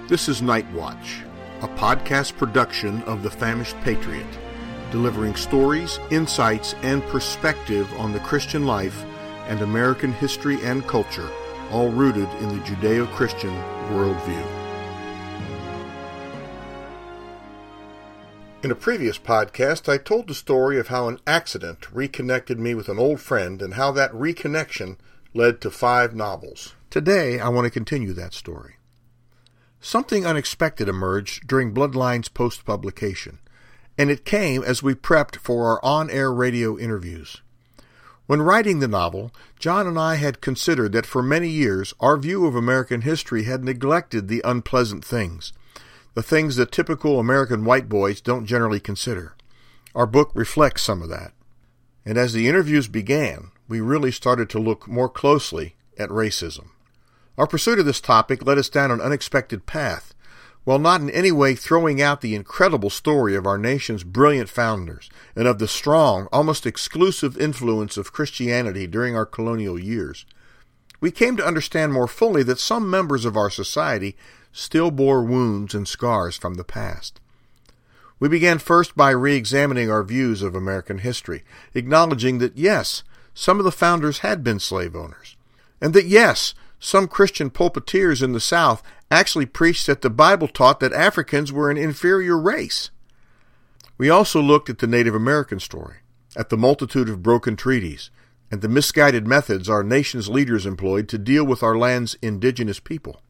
This is Night Watch, a podcast production of The Famished Patriot, delivering stories, insights, and perspective on the Christian life and American history and culture, all rooted in the Judeo-Christian worldview. In a previous podcast, I told the story of how an accident reconnected me with an old friend and how that reconnection led to 5 novels. Today, I want to continue that story. Something unexpected emerged during Bloodline's post-publication, and it came as we prepped for our on-air radio interviews. When writing the novel, John and I had considered that for many years our view of American history had neglected the unpleasant things, the things that typical American white boys don't generally consider. Our book reflects some of that. And as the interviews began, we really started to look more closely at racism. Our pursuit of this topic led us down an unexpected path, while not in any way throwing out the incredible story of our nation's brilliant founders and of the strong, almost exclusive influence of Christianity during our colonial years. We came to understand more fully that some members of our society still bore wounds and scars from the past. We began first by re-examining our views of American history, acknowledging that yes, some of the founders had been slave owners, and that yes, some Christian pulpiteers in the South actually preached that the Bible taught that Africans were an inferior race. We also looked at the Native American story, at the multitude of broken treaties, and the misguided methods our nation's leaders employed to deal with our land's indigenous people.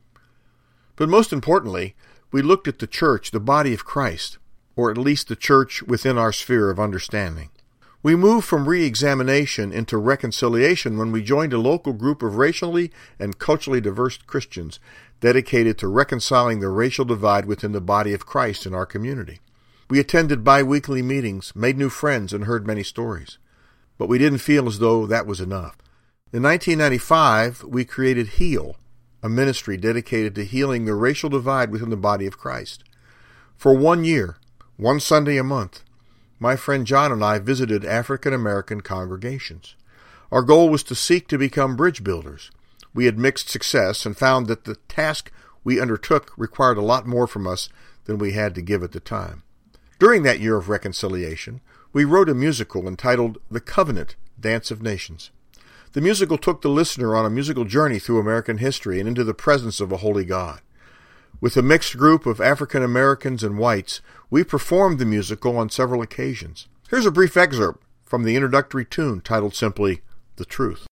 But most importantly, we looked at the church, the body of Christ, or at least the church within our sphere of understanding. We moved from re-examination into reconciliation when we joined a local group of racially and culturally diverse Christians dedicated to reconciling the racial divide within the body of Christ in our community. We attended bi-weekly meetings, made new friends, and heard many stories. But we didn't feel as though that was enough. In 1995, we created HEAL, a ministry dedicated to healing the racial divide within the body of Christ. For 1 year, one Sunday a month, my friend John and I visited African American congregations. Our goal was to seek to become bridge builders. We had mixed success and found that the task we undertook required a lot more from us than we had to give at the time. During that year of reconciliation, we wrote a musical entitled The Covenant Dance of Nations. The musical took the listener on a musical journey through American history and into the presence of a holy God. With a mixed group of African Americans and whites, we performed the musical on several occasions. Here's a brief excerpt from the introductory tune titled simply, The Truth.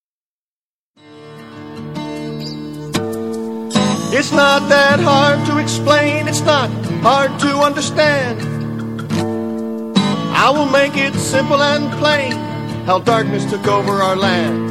It's not that hard to explain, it's not hard to understand. I will make it simple and plain, how darkness took over our land.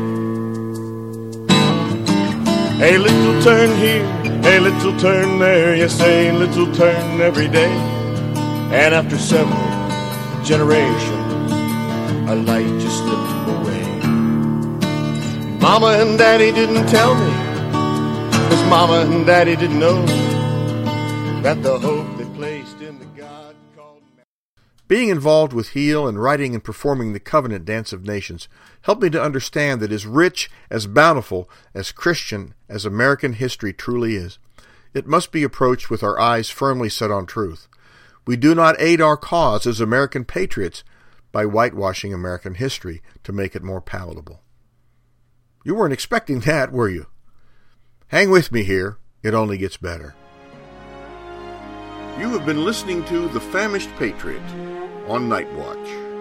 A little turn here, a little turn there, yes, a little turn every day. And after several generations, a light just slipped away. Mama and Daddy didn't tell me, 'cause Mama and Daddy didn't know that the hope they placed in the God called man. Being involved with HEAL and writing and performing the Covenant Dance of Nations helped me to understand that as rich, as bountiful, as Christian as American history truly is, it must be approached with our eyes firmly set on truth. We do not aid our cause as American patriots by whitewashing American history to make it more palatable. You weren't expecting that, were you? Hang with me here. It only gets better. You have been listening to The Famished Patriot on Night Watch.